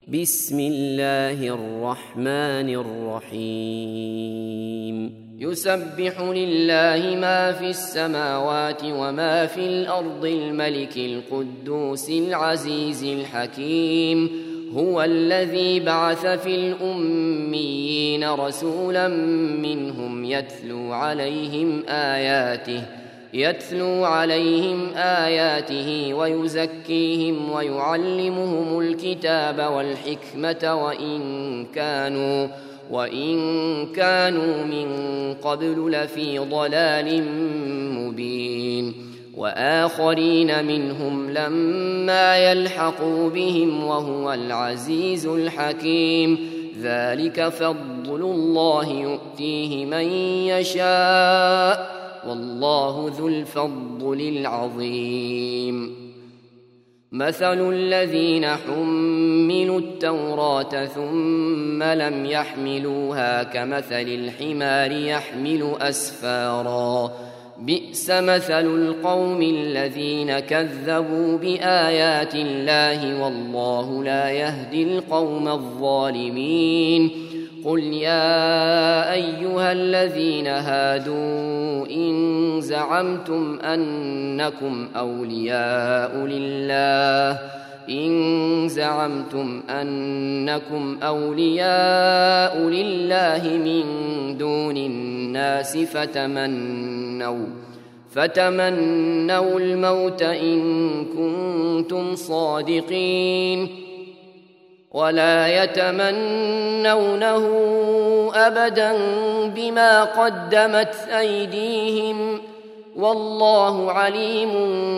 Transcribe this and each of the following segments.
بسم الله الرحمن الرحيم يسبح لله ما في السماوات وما في الأرض الملك القدوس العزيز الحكيم هو الذي بعث في الأميين رسولا منهم يتلو عليهم آياته ويزكيهم ويعلمهم الكتاب والحكمة وإن كانوا من قبل لفي ضلال مبين وآخرين منهم لما يلحقوا بهم وهو العزيز الحكيم ذلك فضل الله يؤتيه من يشاء والله ذو الفضل العظيم مثل الذين حملوا التوراة ثم لم يحملوها كمثل الحمار يحمل أسفارا بئس مثل القوم الذين كذبوا بآيات الله والله لا يهدي القوم الظالمين قل يا أيها الذين هادوا إن زعمتم أنكم أولياء لله من دون الناس فتمنوا الموت إن كنتم صادقين ولا يتمنونه أبدا بما قدمت أيديهم والله عليم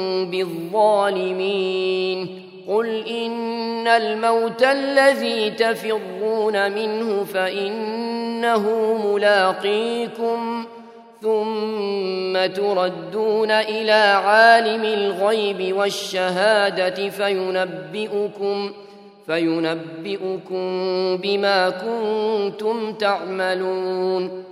بالظالمين قل إن الموت الذي تفرون منه فإنه ملاقيكم ثم تردون إلى عالم الغيب والشهادة فينبئكم بما كنتم تعملون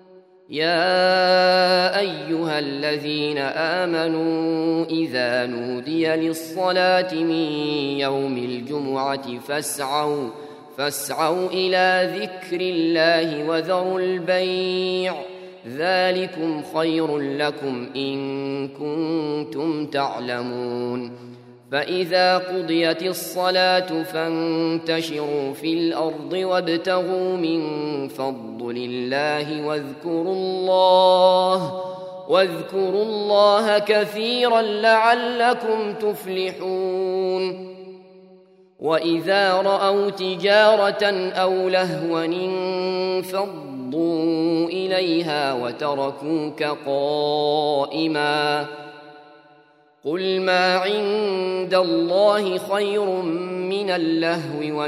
يا أيها الذين آمنوا إذا نودي للصلاة من يوم الجمعة فاسعوا إلى ذكر الله وذروا البيع ذلكم خير لكم إن كنتم تعلمون فإذا قضيت الصلاة فانتشروا في الأرض وابتغوا من فضل الله واذكروا الله كثيرا لعلكم تفلحون وإذا رأوا تجارة أو لهوا انفضوا إليها وتركوك قائما قل ما عند الله خير من اللهو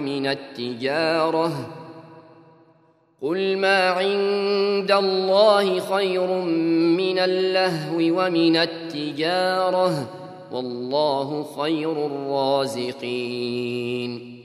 ومن التجارة والله خير الرازقين